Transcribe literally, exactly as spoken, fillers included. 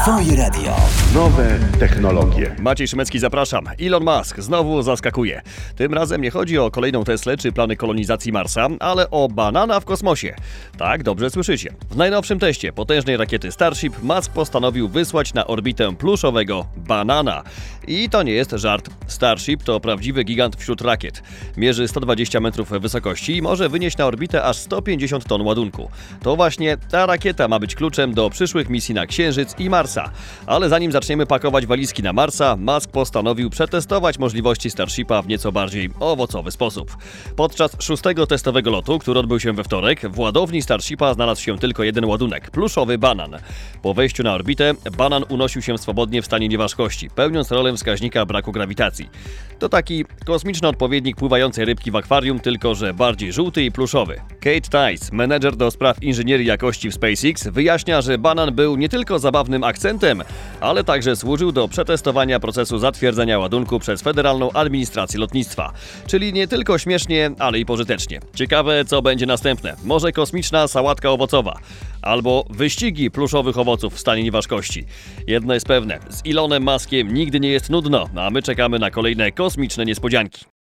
Twoje radio. Nowe technologie. Maciej Szymecki, zapraszam. Elon Musk znowu zaskakuje. Tym razem nie chodzi o kolejną Teslę czy plany kolonizacji Marsa, ale o banana w kosmosie. Tak, dobrze słyszycie. W najnowszym teście potężnej rakiety Starship Musk postanowił wysłać na orbitę pluszowego banana. I to nie jest żart. Starship to prawdziwy gigant wśród rakiet. Mierzy sto dwadzieścia metrów wysokości i może wynieść na orbitę aż sto pięćdziesiąt ton ładunku. To właśnie ta rakieta ma być kluczem do przyszłych misji na Księżyc i Marsa. Ale zanim zaczniemy pakować walizki na Marsa, Musk postanowił przetestować możliwości Starshipa w nieco bardziej owocowy sposób. Podczas szóstego testowego lotu, który odbył się we wtorek, w ładowni Starshipa znalazł się tylko jeden ładunek – pluszowy banan. Po wejściu na orbitę banan unosił się swobodnie w stanie nieważkości, pełniąc rolę wskaźnika braku grawitacji. To taki kosmiczny odpowiednik pływającej rybki w akwarium, tylko że bardziej żółty i pluszowy. Kate Tice, menedżer do spraw inżynierii jakości w SpaceX, wyjaśnia, że banan był nie tylko zabawnym akcentem, ale także służył do przetestowania procesu zatwierdzenia ładunku przez Federalną Administrację Lotnictwa. Czyli nie tylko śmiesznie, ale i pożytecznie. Ciekawe, co będzie następne. Może kosmiczna sałatka owocowa. Albo wyścigi pluszowych owoców w stanie nieważkości. Jedno jest pewne, z Elonem Muskiem nigdy nie jest nudno, a my czekamy na kolejne kosmiczne niespodzianki.